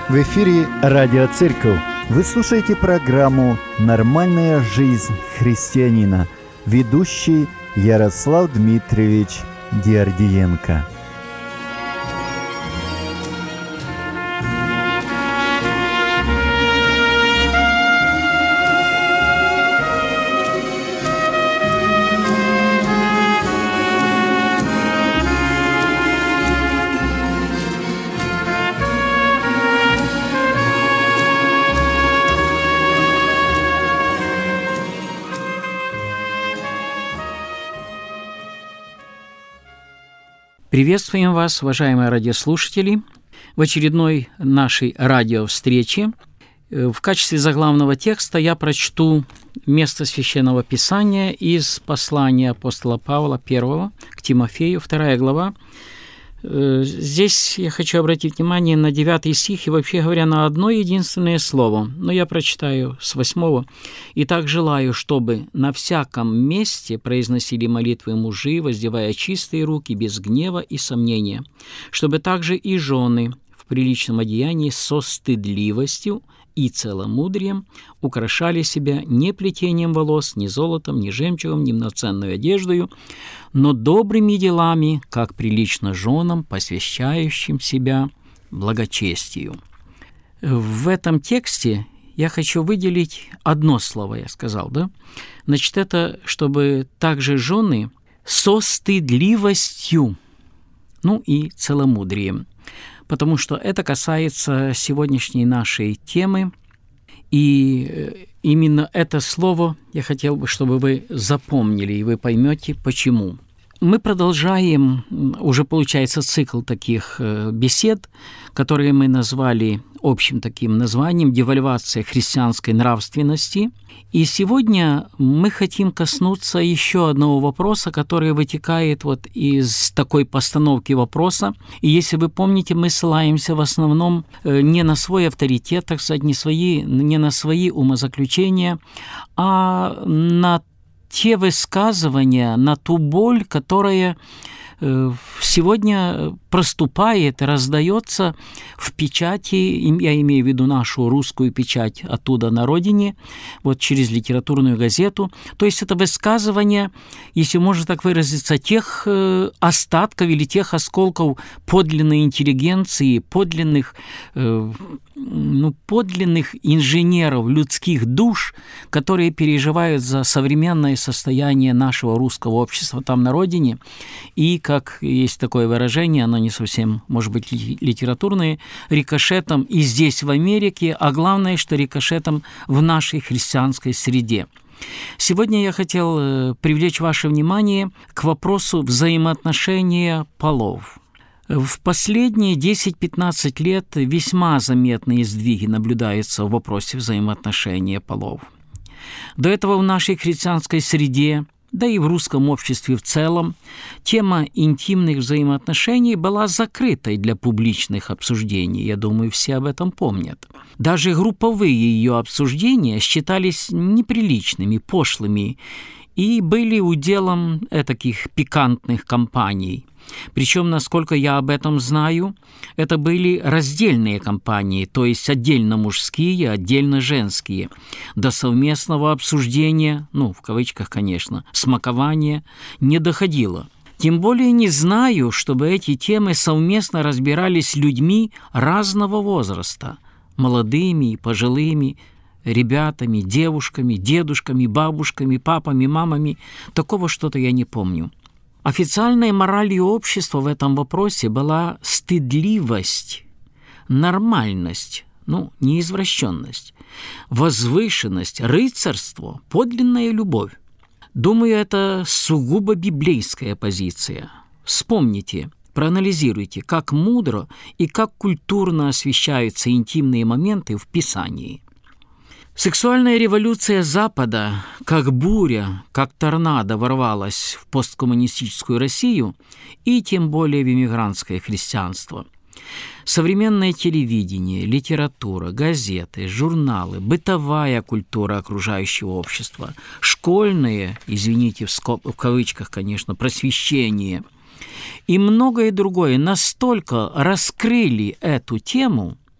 В эфире «Радио Церковь». Вы слушаете программу «Нормальная жизнь христианина». Ведущий Ярослав Дмитриевич Диардиенко. Приветствуем вас, уважаемые радиослушатели, в очередной нашей радиовстрече. В качестве заглавного текста я прочту место Священного Писания из послания апостола Павла 1 к Тимофею, 2 глава. Здесь я хочу обратить внимание на 9 стих и, вообще говоря, на одно единственное слово. Но я прочитаю с 8. «Итак, желаю, чтобы на всяком месте произносили молитвы мужи, воздевая чистые руки, без гнева и сомнения, чтобы также и жены в приличном одеянии со стыдливостью и целомудрием украшали себя не плетением волос, ни золотом, ни жемчугом, ни многоценной одеждою, но добрыми делами, как прилично женам, посвящающим себя благочестию». В этом тексте я хочу выделить одно слово, я сказал, да? Значит, это чтобы также жены со стыдливостью, и целомудрием, потому что это касается сегодняшней нашей темы, и именно это слово я хотел бы, чтобы вы запомнили, и вы поймете, почему. Мы продолжаем, уже получается, цикл таких бесед, которые мы назвали общим таким названием «Девальвация христианской нравственности». И сегодня мы хотим коснуться еще одного вопроса, который вытекает из такой постановки вопроса. И если вы помните, мы ссылаемся в основном не на свой авторитет, так сказать, не на свои умозаключения, а на те высказывания, на ту боль, которая сегодня проступает, раздается в печати, я имею в виду нашу русскую печать оттуда на родине, через литературную газету. То есть это высказывание, если можно так выразиться, тех остатков или тех осколков подлинной интеллигенции, подлинных инженеров людских душ, которые переживают за современное состояние нашего русского общества там на родине. И, как есть такое выражение, оно не совсем, может быть, литературное, рикошетом и здесь, в Америке, а главное, что рикошетом в нашей христианской среде. Сегодня я хотел привлечь ваше внимание к вопросу взаимоотношения полов. В последние 10-15 лет весьма заметные сдвиги наблюдаются в вопросе взаимоотношения полов. До этого в нашей христианской среде, да и в русском обществе в целом, тема интимных взаимоотношений была закрытой для публичных обсуждений. Я думаю, все об этом помнят. Даже групповые ее обсуждения считались неприличными, пошлыми и были уделом таких пикантных кампаний. Причем, насколько я об этом знаю, это были раздельные кампании, то есть отдельно мужские, отдельно женские. До совместного обсуждения, в кавычках, конечно, смакования не доходило. Тем более не знаю, чтобы эти темы совместно разбирались людьми разного возраста, молодыми и пожилыми, ребятами, девушками, дедушками, бабушками, папами, мамами. Такого что-то я не помню. Официальной моралью общества в этом вопросе была стыдливость, нормальность, не извращенность, возвышенность, рыцарство, подлинная любовь. Думаю, это сугубо библейская позиция. Вспомните, проанализируйте, как мудро и как культурно освещаются интимные моменты в Писании. Сексуальная революция Запада, как буря, как торнадо ворвалась в посткоммунистическую Россию и тем более в иммигрантское христианство. Современное телевидение, литература, газеты, журналы, бытовая культура окружающего общества, школьное, извините, в кавычках, конечно, просвещение и многое другое настолько раскрыли эту тему,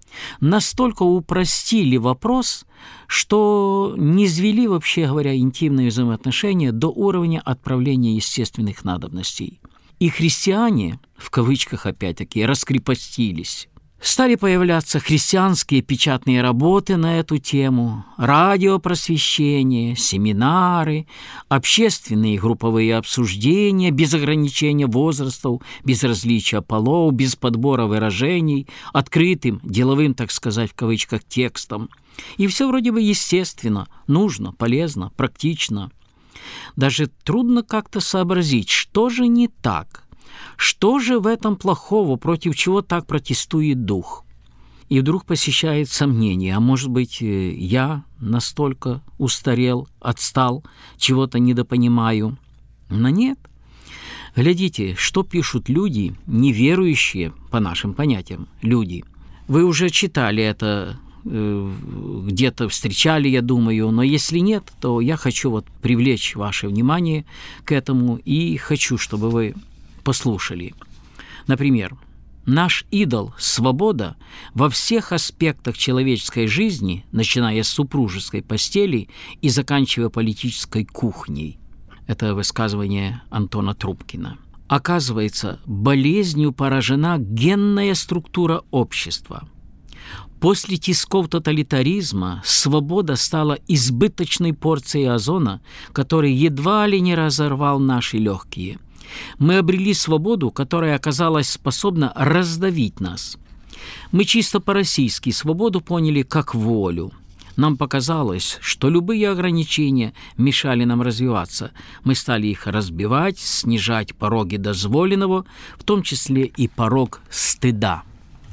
настолько упростили вопрос, что низвели, вообще говоря, интимные взаимоотношения до уровня отправления естественных надобностей. И христиане, в кавычках опять-таки, раскрепостились. Стали появляться христианские печатные работы на эту тему, радиопросвещение, семинары, общественные и групповые обсуждения без ограничения возрастов, без различия полов, без подбора выражений, открытым, деловым, так сказать, в кавычках, текстом. И все вроде бы естественно, нужно, полезно, практично. Даже трудно как-то сообразить, что же не так. Что же в этом плохого, против чего так протестует дух? И вдруг посещает сомнение, а может быть, я настолько устарел, отстал, чего-то недопонимаю? Но нет. Глядите, что пишут люди, неверующие, по нашим понятиям, люди. Вы уже читали это, где-то встречали, я думаю, но если нет, то я хочу привлечь ваше внимание к этому и хочу, чтобы вы послушали. Например, наш идол – свобода во всех аспектах человеческой жизни, начиная с супружеской постели и заканчивая политической кухней. Это высказывание Антона Трубкина. Оказывается, болезнью поражена генная структура общества. После тисков тоталитаризма свобода стала избыточной порцией озона, который едва ли не разорвал наши легкие. Мы обрели свободу, которая оказалась способна раздавить нас. Мы чисто по-российски свободу поняли как волю. Нам показалось, что любые ограничения мешали нам развиваться. Мы стали их разбивать, снижать пороги дозволенного, в том числе и порог стыда.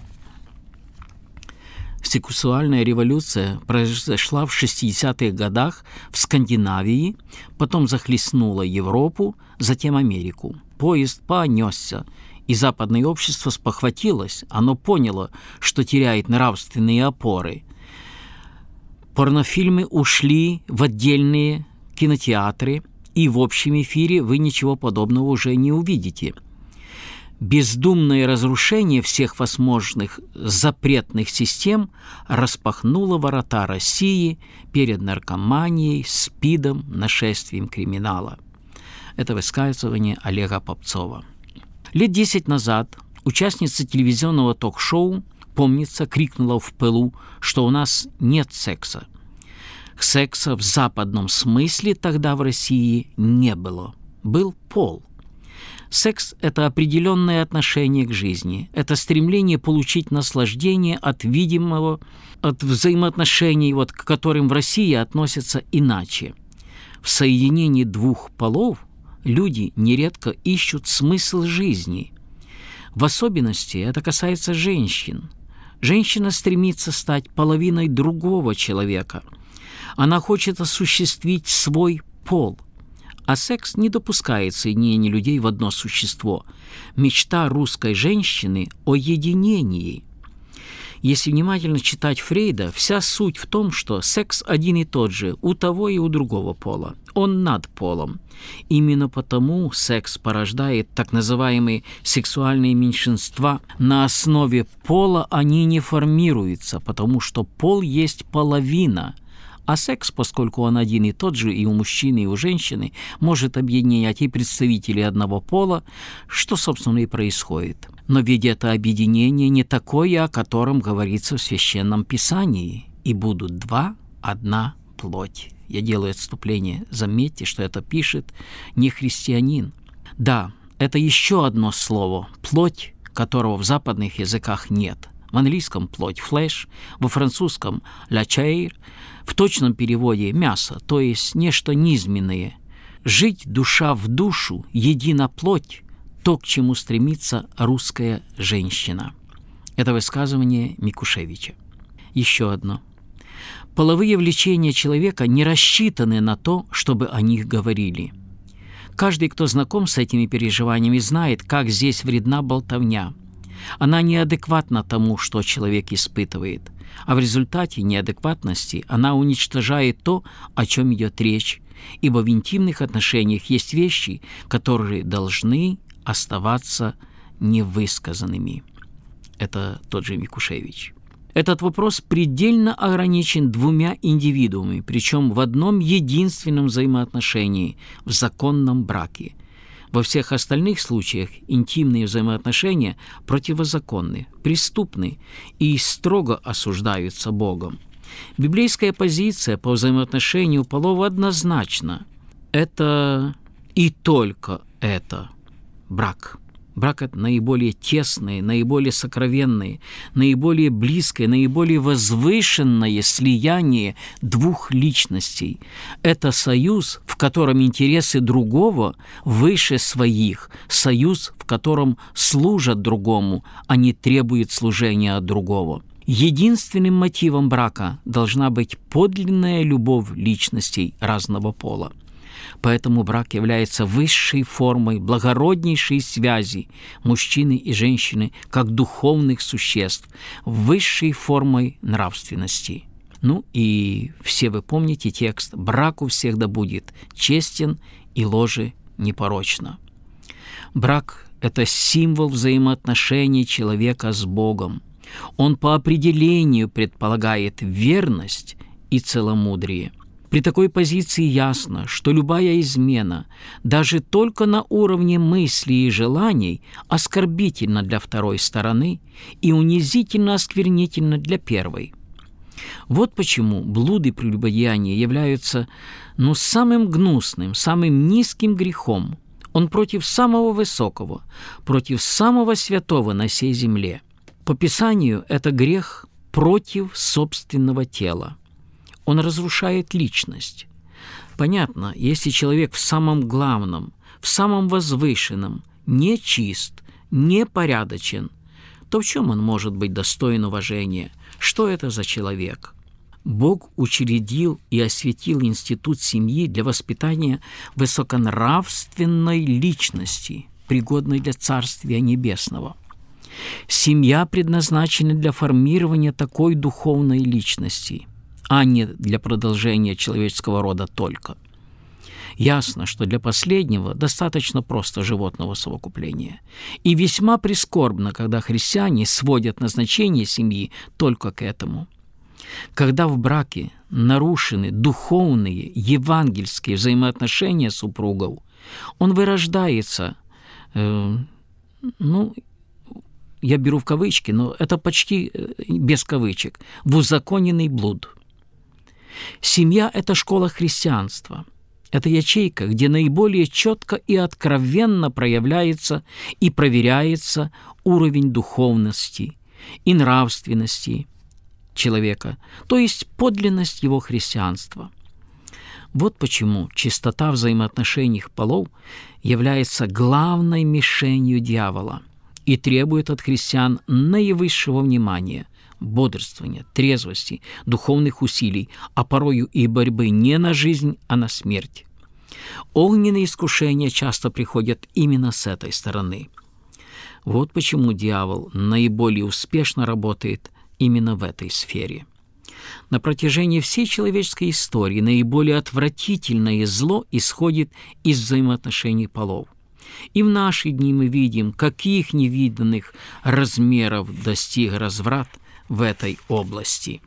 Сексуальная революция произошла в 60-х годах в Скандинавии, потом захлестнула Европу, затем Америку. Поезд понесся, и западное общество спохватилось, оно поняло, что теряет нравственные опоры. Порнофильмы ушли в отдельные кинотеатры, и в общем эфире вы ничего подобного уже не увидите. Бездумное разрушение всех возможных запретных систем распахнуло ворота России перед наркоманией, СПИДом, нашествием криминала. Это высказывание Олега Попцова. Лет 10 назад участница телевизионного ток-шоу, помнится, крикнула в пылу, что у нас нет секса. Секса в западном смысле тогда в России не было. Был пол. Секс – это определенное отношение к жизни, это стремление получить наслаждение от видимого, от взаимоотношений, к которым в России относятся иначе. В соединении двух полов люди нередко ищут смысл жизни. В особенности это касается женщин. Женщина стремится стать половиной другого человека. Она хочет осуществить свой пол. А секс не допускает соединения людей в одно существо. Мечта русской женщины о единении. Если внимательно читать Фрейда, вся суть в том, что секс один и тот же у того и у другого пола. Он над полом. Именно потому секс порождает так называемые сексуальные меньшинства. На основе пола они не формируются, потому что пол есть половина. А секс, поскольку он один и тот же и у мужчины, и у женщины, может объединять и представителей одного пола, что, собственно, и происходит. Но ведь это объединение не такое, о котором говорится в Священном Писании. «И будут два, одна плоть». Я делаю отступление. Заметьте, что это пишет не христианин. Да, это еще одно слово «плоть», которого в западных языках нет. В английском плоть flesh, во французском la chair, в точном переводе мясо, то есть нечто низменное. Жить душа в душу, едина плоть, то, к чему стремится русская женщина. Это высказывание Микушевича. Еще одно. Половые влечения человека не рассчитаны на то, чтобы о них говорили. Каждый, кто знаком с этими переживаниями, знает, как здесь вредна болтовня. Она неадекватна тому, что человек испытывает, а в результате неадекватности она уничтожает то, о чем идет речь, ибо в интимных отношениях есть вещи, которые должны оставаться невысказанными. Это тот же Микушевич. Этот вопрос предельно ограничен двумя индивидуумами, причем в одном единственном взаимоотношении – в законном браке. Во всех остальных случаях интимные взаимоотношения противозаконны, преступны и строго осуждаются Богом. Библейская позиция по взаимоотношению полов однозначна. Это и только это брак. Брак – это наиболее тесное, наиболее сокровенное, наиболее близкое, наиболее возвышенное слияние двух личностей. Это союз, в котором интересы другого выше своих, союз, в котором служат другому, а не требуют служения от другого. Единственным мотивом брака должна быть подлинная любовь личностей разного пола. Поэтому брак является высшей формой благороднейшей связи мужчины и женщины как духовных существ, высшей формой нравственности. Ну и все вы помните текст «Брак у всех да будет честен и ложе непорочно». Брак – это символ взаимоотношений человека с Богом. Он по определению предполагает верность и целомудрие. При такой позиции ясно, что любая измена, даже только на уровне мыслей и желаний, оскорбительна для второй стороны и унизительно осквернительна для первой. Вот почему блуд и прелюбодеяние являются самым гнусным, самым низким грехом. Он против самого высокого, против самого святого на сей земле. По Писанию это грех против собственного тела. Он разрушает личность. Понятно, если человек в самом главном, в самом возвышенном не чист, не порядочен, то в чем он может быть достоин уважения? Что это за человек? Бог учредил и осветил институт семьи для воспитания высоконравственной личности, пригодной для Царствия Небесного. Семья предназначена для формирования такой духовной личности, а не для продолжения человеческого рода только. Ясно, что для последнего достаточно просто животного совокупления. И весьма прискорбно, когда христиане сводят назначение семьи только к этому. Когда в браке нарушены духовные, евангельские взаимоотношения супругов, он вырождается, я беру в кавычки, но это почти без кавычек, в узаконенный блуд. Семья – это школа христианства. Это ячейка, где наиболее четко и откровенно проявляется и проверяется уровень духовности и нравственности человека, то есть подлинность его христианства. Вот почему чистота взаимоотношений полов является главной мишенью дьявола и требует от христиан наивысшего внимания, бодрствования, трезвости, духовных усилий, а порою и борьбы не на жизнь, а на смерть. Огненные искушения часто приходят именно с этой стороны. Вот почему дьявол наиболее успешно работает именно в этой сфере. На протяжении всей человеческой истории наиболее отвратительное зло исходит из взаимоотношений полов. И в наши дни мы видим, каких невиданных размеров достиг разврат в этой области.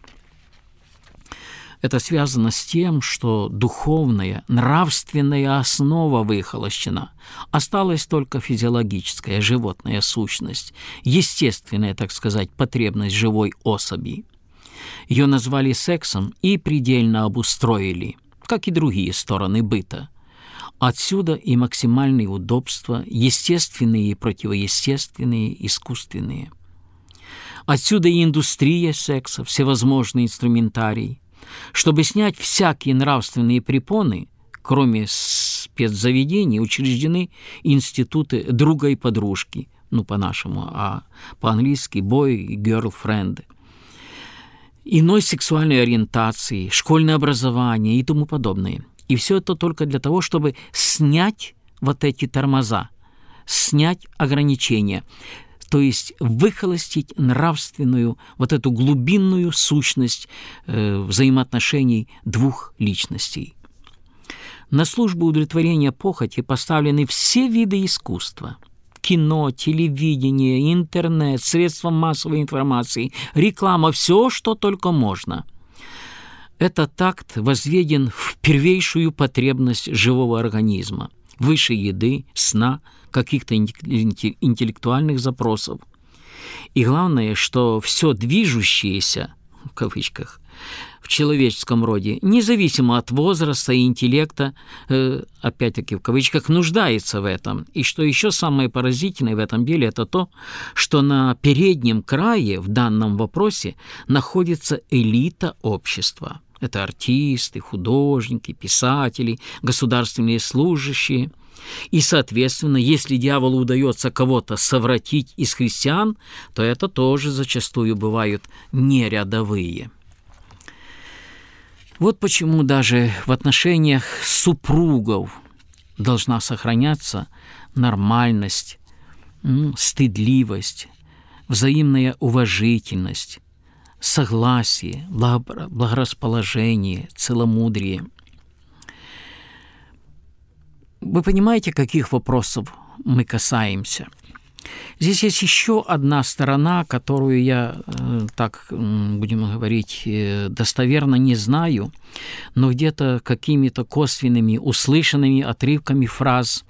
Это связано с тем, что духовная, нравственная основа выхолощена. Осталась только физиологическая, животная сущность, естественная, так сказать, потребность живой особи. Ее назвали сексом и предельно обустроили, как и другие стороны быта. Отсюда и максимальные удобства, естественные и противоестественные, искусственные. Отсюда и индустрия секса, всевозможный инструментарий. Чтобы снять всякие нравственные препоны, кроме спецзаведений, учреждены институты друга и подружки, по-нашему, а по-английски boy и girlfriend, иной сексуальной ориентации, школьное образование и тому подобное. И все это только для того, чтобы снять вот эти тормоза, снять ограничения, то есть выхолостить нравственную, вот эту глубинную сущность взаимоотношений двух личностей. На службу удовлетворения похоти поставлены все виды искусства, кино, телевидение, интернет, средства массовой информации, реклама, все, что только можно. Этот акт возведен в первейшую потребность живого организма, выше еды, сна, каких-то интеллектуальных запросов. И главное, что все движущееся, в кавычках, в человеческом роде, независимо от возраста и интеллекта, опять-таки в кавычках, нуждается в этом. И что еще самое поразительное в этом деле, это то, что на переднем крае в данном вопросе находится элита общества. Это артисты, художники, писатели, государственные служащие. И, соответственно, если дьяволу удается кого-то совратить из христиан, то это тоже зачастую бывают не рядовые. Вот почему даже в отношениях супругов должна сохраняться нормальность, стыдливость, взаимная уважительность, согласие, благорасположение, целомудрие. Вы понимаете, каких вопросов мы касаемся? Здесь есть еще одна сторона, которую я, так будем говорить, достоверно не знаю, но где-то какими-то косвенными, услышанными отрывками фраз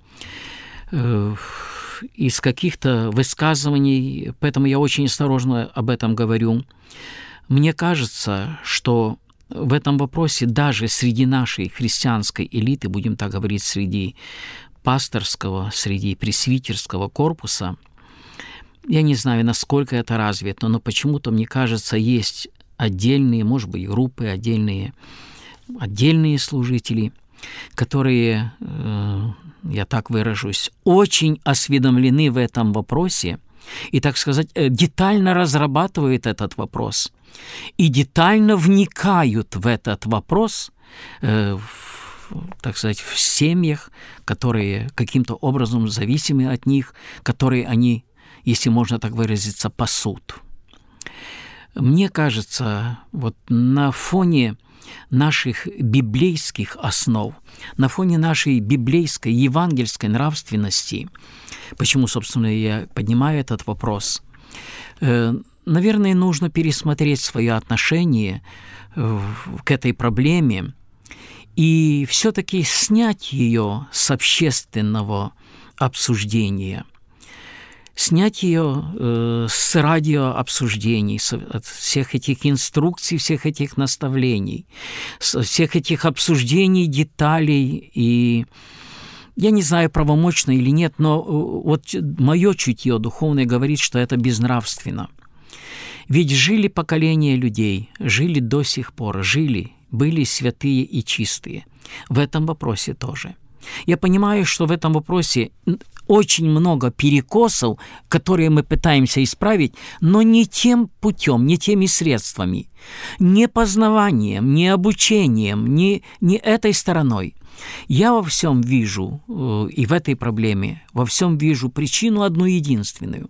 из каких-то высказываний, поэтому я очень осторожно об этом говорю. Мне кажется, что в этом вопросе даже среди нашей христианской элиты, будем так говорить, среди пасторского, среди пресвитерского корпуса, я не знаю, насколько это развито, но почему-то, мне кажется, есть отдельные, может быть, группы, отдельные служители, которые, я так выражусь, очень осведомлены в этом вопросе и, так сказать, детально разрабатывают этот вопрос и детально вникают в этот вопрос, так сказать, в семьях, которые каким-то образом зависимы от них, которые они, если можно так выразиться, пасут. Мне кажется, вот на фоне наших библейских основ, на фоне нашей библейской, евангельской нравственности, почему, собственно, я поднимаю этот вопрос, наверное, нужно пересмотреть свое отношение к этой проблеме и все-таки снять ее с общественного обсуждения, снять ее с радиообсуждений, от всех этих инструкций, всех этих наставлений, всех этих обсуждений, деталей. И я не знаю, правомочно или нет, но вот мое чутье духовное говорит, что это безнравственно. Ведь жили поколения людей, жили до сих пор, были святые и чистые. В этом вопросе тоже. Я понимаю, что в этом вопросе очень много перекосов, которые мы пытаемся исправить, но не тем путем, не теми средствами, не познаванием, не обучением, не этой стороной. Я во всем вижу, и в этой проблеме, во всем вижу причину одну единственную.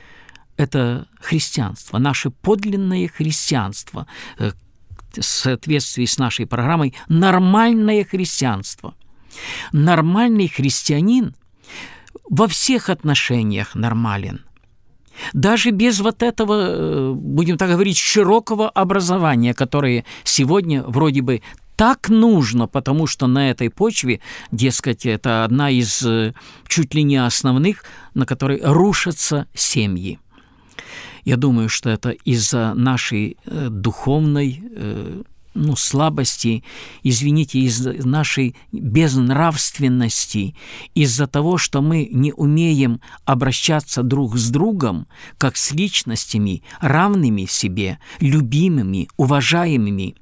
Это христианство, наше подлинное христианство, в соответствии с нашей программой «Нормальное христианство». Нормальный христианин во всех отношениях нормален. Даже без вот этого, будем так говорить, широкого образования, которое сегодня вроде бы так нужно, потому что на этой почве, дескать, это одна из чуть ли не основных, на которой рушатся семьи. Я думаю, что это из-за нашей духовной слабости, извините, из-за нашей безнравственности, из-за того, что мы не умеем обращаться друг с другом, как с личностями, равными себе, любимыми, уважаемыми.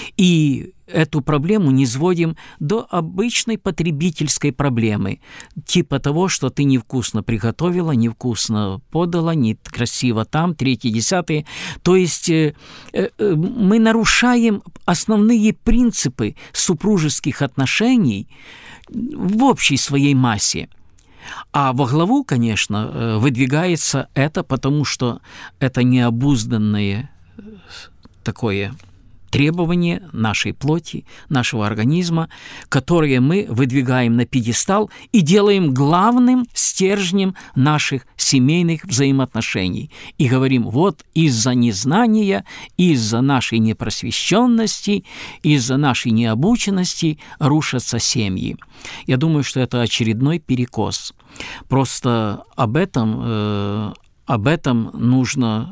И эту проблему не сводим до обычной потребительской проблемы, типа того, что ты невкусно приготовила, невкусно подала, не красиво там, 3, 10. То есть мы нарушаем основные принципы супружеских отношений в общей своей массе. А во главу, конечно, выдвигается это, потому что это необузданное такое требования нашей плоти, нашего организма, которые мы выдвигаем на пьедестал и делаем главным стержнем наших семейных взаимоотношений. И говорим, вот из-за незнания, из-за нашей непросвещенности, из-за нашей необученности рушатся семьи. Я думаю, что это очередной перекос. Просто об этом нужно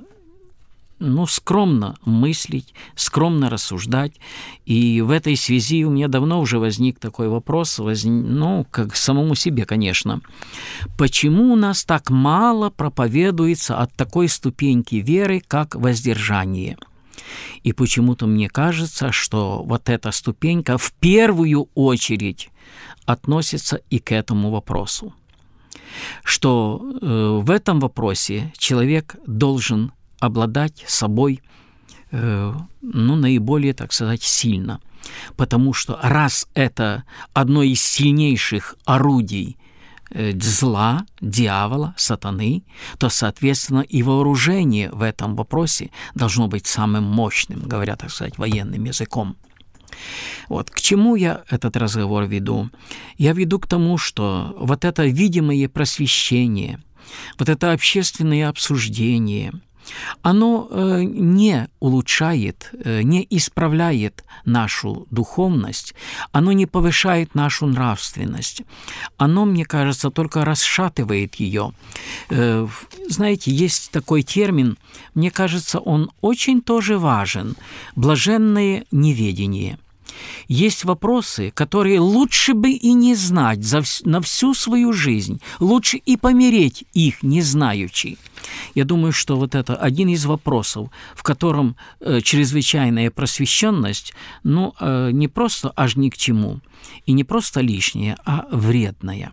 скромно мыслить, скромно рассуждать. И в этой связи у меня давно уже возник такой вопрос, как самому себе, конечно. Почему у нас так мало проповедуется от такой ступеньки веры, как воздержание? И почему-то мне кажется, что вот эта ступенька в первую очередь относится и к этому вопросу. Что в этом вопросе человек должен обладать собой, наиболее, так сказать, сильно. Потому что раз это одно из сильнейших орудий зла, дьявола, сатаны, то, соответственно, и вооружение в этом вопросе должно быть самым мощным, говоря, так сказать, военным языком. Вот к чему я этот разговор веду? Я веду к тому, что вот это видимое просвещение, вот это общественное обсуждение, оно не улучшает, не исправляет нашу духовность, оно не повышает нашу нравственность. Оно, мне кажется, только расшатывает ее. Знаете, есть такой термин, мне кажется, он очень тоже важен – блаженное неведение. Есть вопросы, которые лучше бы и не знать на всю свою жизнь, лучше и помереть их не знаючи. Я думаю, что вот это один из вопросов, в котором чрезвычайная просвещенность, не просто аж ни к чему, и не просто лишняя, а вредная.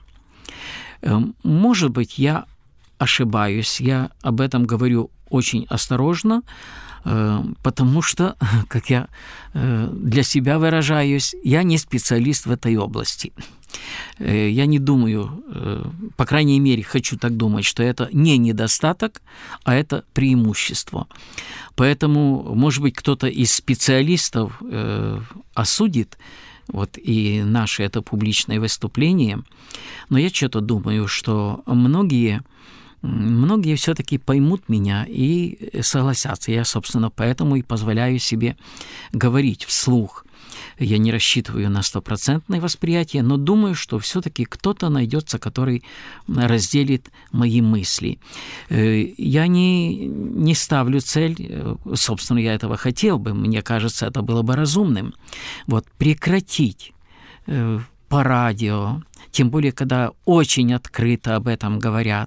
Может быть, я ошибаюсь, я об этом говорю очень осторожно, потому что, как я для себя выражаюсь, я не специалист в этой области. Я не думаю, по крайней мере, хочу так думать, что это не недостаток, а это преимущество. Поэтому, может быть, кто-то из специалистов осудит и наше это публичное выступление, но я что-то думаю, что многие все-таки поймут меня и согласятся. Я, собственно, поэтому и позволяю себе говорить вслух. Я не рассчитываю на 100% восприятие, но думаю, что все-таки кто-то найдется, который разделит мои мысли. Я не ставлю цель, собственно, я этого хотел бы, мне кажется, это было бы разумным, прекратить по радио, тем более, когда очень открыто об этом говорят,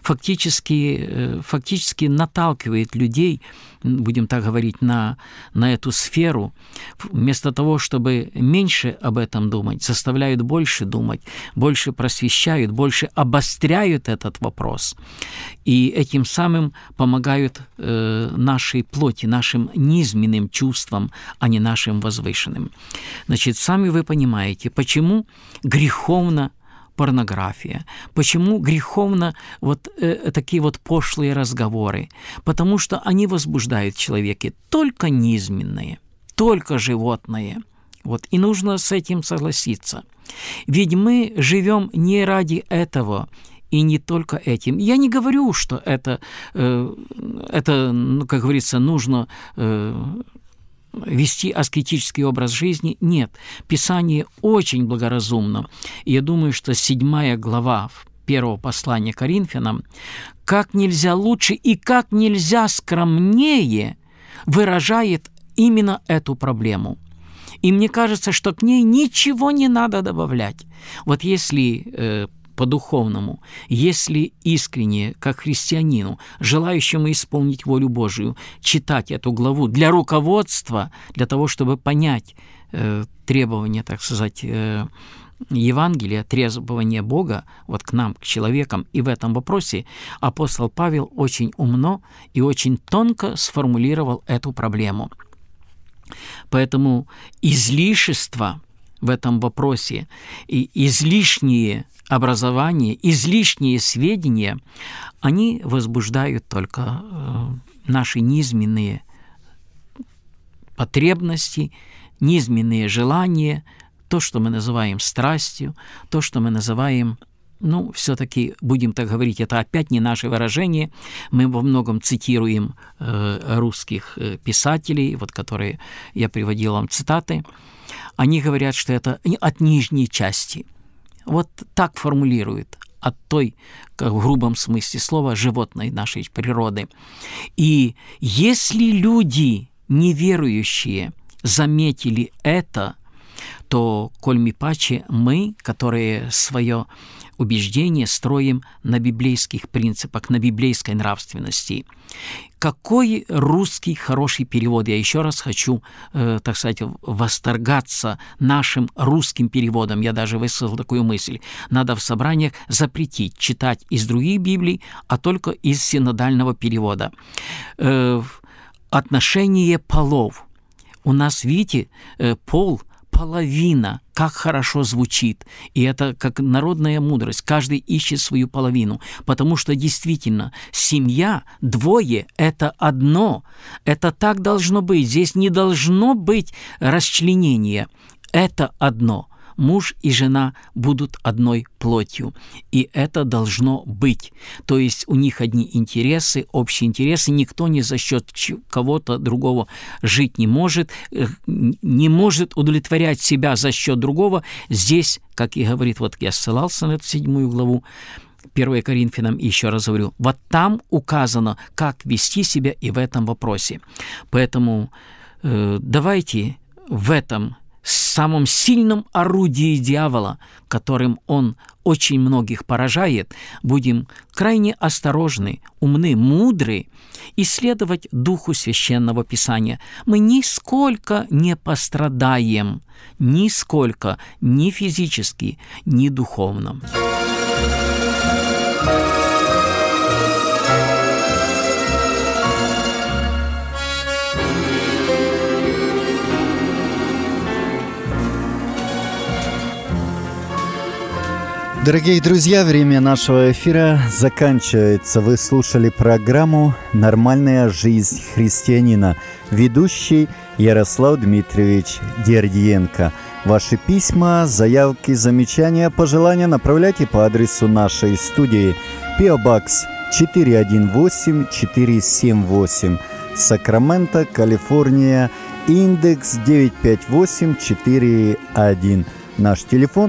фактически наталкивает людей, будем так говорить, на эту сферу, вместо того, чтобы меньше об этом думать, заставляют больше думать, больше просвещают, больше обостряют этот вопрос. И этим самым помогают нашей плоти, нашим низменным чувствам, а не нашим возвышенным. Значит, сами вы понимаете, почему греховно порнография. Почему греховно такие пошлые разговоры? Потому что они возбуждают в человеке только низменное, только животное. И нужно с этим согласиться. Ведь мы живем не ради этого и не только этим. Я не говорю, что это как говорится, нужно вести аскетический образ жизни. Нет, Писание очень благоразумно. И я думаю, что 7 глава 1 послания Коринфянам как нельзя лучше и как нельзя скромнее выражает именно эту проблему. И мне кажется, что к ней ничего не надо добавлять. Если по-духовному, если искренне, как христианину, желающему исполнить волю Божию, читать эту главу для руководства, для того, чтобы понять требования, так сказать, Евангелия, требования Бога к нам, к человекам, и в этом вопросе апостол Павел очень умно и очень тонко сформулировал эту проблему. Поэтому излишество в этом вопросе и излишние образование, излишние сведения, они возбуждают только наши низменные потребности, низменные желания, то, что мы называем страстью, то, что мы называем, все-таки, будем так говорить, это опять не наше выражение, мы во многом цитируем русских писателей, которые я приводил вам цитаты, они говорят, что это от нижней части. Вот так формулируют, от той, как в грубом смысле слова, животной нашей природы. И если люди неверующие заметили это, то, коль ми паче, мы, которые свое убеждение строим на библейских принципах, на библейской нравственности. Какой русский хороший перевод? Я еще раз хочу, так сказать, восторгаться нашим русским переводом. Я даже высказал такую мысль. Надо в собраниях запретить читать из других Библий, а только из синодального перевода. Отношение полов. У нас, видите, пол – половина, как хорошо звучит. И это как народная мудрость. Каждый ищет свою половину. Потому что действительно, семья, двое – это одно. Это так должно быть. Здесь не должно быть расчленения. Это одно. Муж и жена будут одной плотью. И это должно быть. То есть у них одни интересы, общие интересы. Никто ни за счет кого-то другого жить не может удовлетворять себя за счет другого. Здесь, как и говорит, я ссылался на эту 7 главу, 1 Коринфянам, и еще раз говорю, там указано, как вести себя и в этом вопросе. Поэтому давайте в этом самом сильном орудии дьявола, которым он очень многих поражает, будем крайне осторожны, умны, мудры, исследовать духу Священного Писания. Мы нисколько не пострадаем, нисколько, ни физически, ни духовно. Дорогие друзья, время нашего эфира заканчивается. Вы слушали программу «Нормальная жизнь христианина». Ведущий Ярослав Дмитриевич Дердиенко. Ваши письма, заявки, замечания, пожелания направляйте по адресу нашей студии. P.O. Box 418478, Сакраменто, Калифорния, индекс 95841. Наш телефон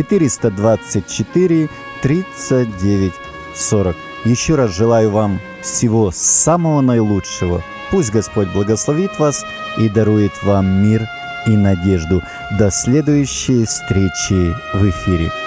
424 39 40. Еще раз желаю вам всего самого наилучшего. Пусть Господь благословит вас и дарует вам мир и надежду. До следующей встречи в эфире.